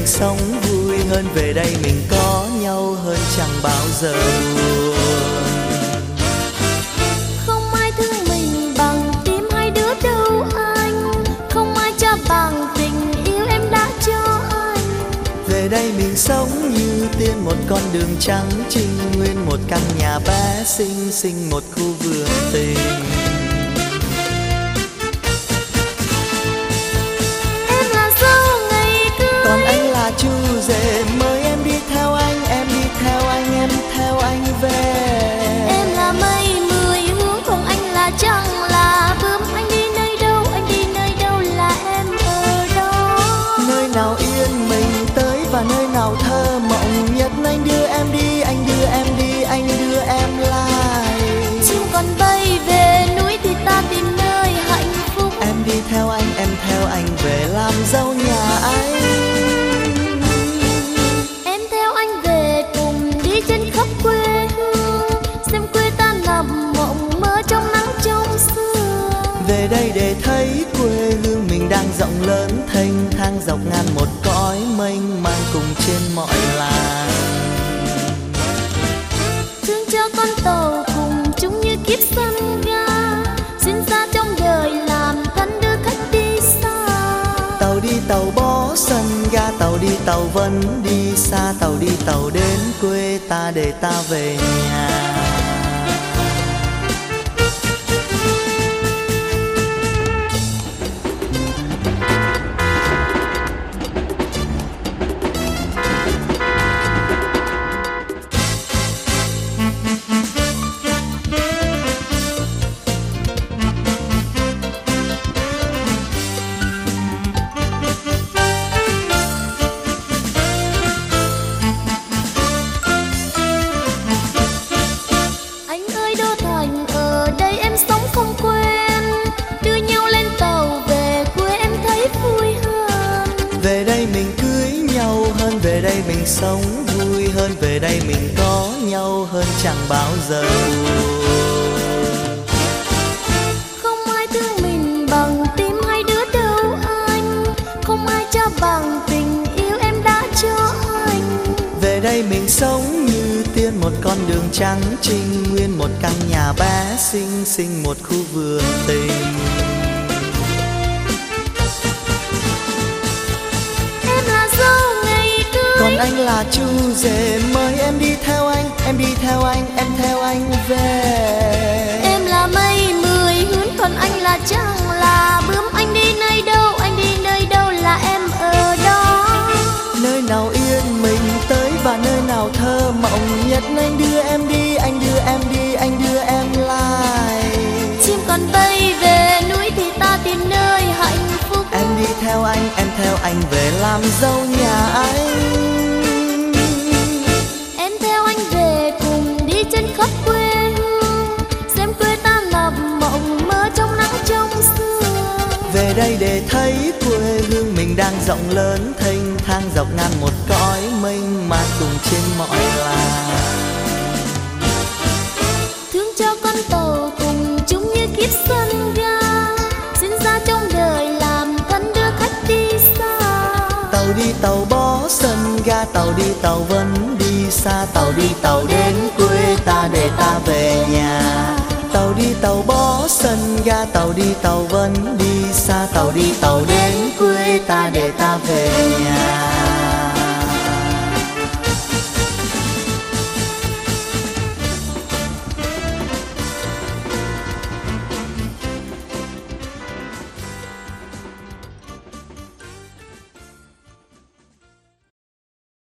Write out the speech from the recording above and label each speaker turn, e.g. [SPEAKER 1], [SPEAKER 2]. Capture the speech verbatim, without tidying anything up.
[SPEAKER 1] mình sống vui hơn, về đây mình có nhau hơn chẳng bao giờ buồn.
[SPEAKER 2] Không ai thương mình bằng tim hai đứa đâu anh, không ai cho bằng tình yêu em đã cho anh.
[SPEAKER 1] Về đây mình sống như tiên, một con đường trắng trinh nguyên, một căn nhà bé xinh xinh, một khu vườn tình.
[SPEAKER 2] Em là dâu ngày cưới,
[SPEAKER 1] Còn anh là chú rể, mời em đi theo anh, em đi theo anh, em theo anh về.
[SPEAKER 2] em là mây mười hướng, còn anh là trăng là bướm. Anh đi nơi đâu, anh đi nơi đâu là em ở đó.
[SPEAKER 1] Nơi nào yên mình tới và nơi nào thơ mộng nhất, anh đưa em đi, anh đưa em đi, anh đưa em lại.
[SPEAKER 2] Chim còn bay về núi thì ta tìm nơi hạnh phúc.
[SPEAKER 1] Em đi theo anh, em theo anh về làm dâu nhà anh.
[SPEAKER 2] Em theo anh về cùng đi trên khắp quê hương, xem quê ta nằm mộng mơ trong nắng trong sương.
[SPEAKER 1] Về đây để thấy quê hương mình đang rộng lớn thênh thang, dọc ngang một cõi mênh mang cùng trên mọi làng.
[SPEAKER 2] Thương cho con tàu cùng chúng như kiếp sân ga, sinh ra trong đời làm thân đưa khách đi xa.
[SPEAKER 1] Tàu đi tàu bó sân ga, tàu đi tàu vẫn đi xa, tàu đi tàu đến quê ta để ta về nhà.
[SPEAKER 2] Anh ơi đô thành ở đây em sống không quen, đưa nhau lên tàu về quê em thấy vui hơn.
[SPEAKER 1] Về đây mình cưới nhau hơn, về đây mình sống vui hơn, về đây mình có nhau hơn chẳng bao giờ buồn.
[SPEAKER 2] Không ai thương mình bằng tim hai đứa đâu anh, không ai cho bằng tình yêu em đã cho anh.
[SPEAKER 1] Về đây mình sống như tiên, một con đường trắng trinh nguyên, một căn nhà bé xinh xinh, một khu vườn tình.
[SPEAKER 2] Em là dâu ngày cưới,
[SPEAKER 1] Còn anh là chú rể, mời em đi theo anh, em đi theo anh, em theo anh về.
[SPEAKER 2] em là mây mười hướng, còn anh là trăng là bướm. Anh đi nơi đâu, anh đi nơi đâu là em ở đó.
[SPEAKER 1] Nơi nào yên mình tới và nơi nào thơ mộng nhất, anh đưa em đi, anh đưa em đi, anh đưa em lại.
[SPEAKER 2] Chim còn bay về núi thì ta tìm nơi hạnh phúc.
[SPEAKER 1] Em đi theo anh, em theo anh về làm dâu nhà anh.
[SPEAKER 2] Em theo anh về cùng đi trên khắp quê hương, xem quê ta nằm mộng mơ trong nắng trong sương.
[SPEAKER 1] Về đây để thấy quê hương mình đang rộng lớn thênh thang, dọc ngang một cõi mênh mang cùng trên mọi làng.
[SPEAKER 2] Thương cho con tàu cùng chúng như kiếp sân ga, sinh ra trong đời làm thân đưa khách đi xa.
[SPEAKER 1] Tàu đi tàu bó sân ga, tàu đi tàu vẫn đi xa, tàu đi tàu đến quê ta để ta về nhà. Tàu đi tàu bó sân ga, tàu đi tàu vẫn đi xa, tàu đi tàu đến quê ta để ta về nhà.